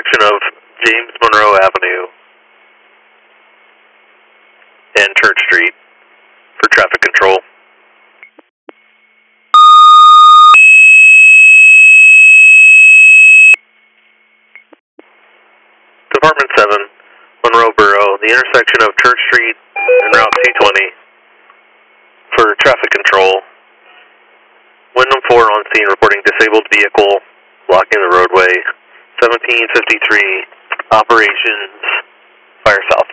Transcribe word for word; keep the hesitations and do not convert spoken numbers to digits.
intersection of James Monroe Avenue and Church Street for traffic control. Department seven, Monroe Borough, the intersection of Church Street and Route two twenty for traffic control. Wyndham four on scene reporting disabled vehicle blocking the roadway. seventeen fifty-three, operations, fire south.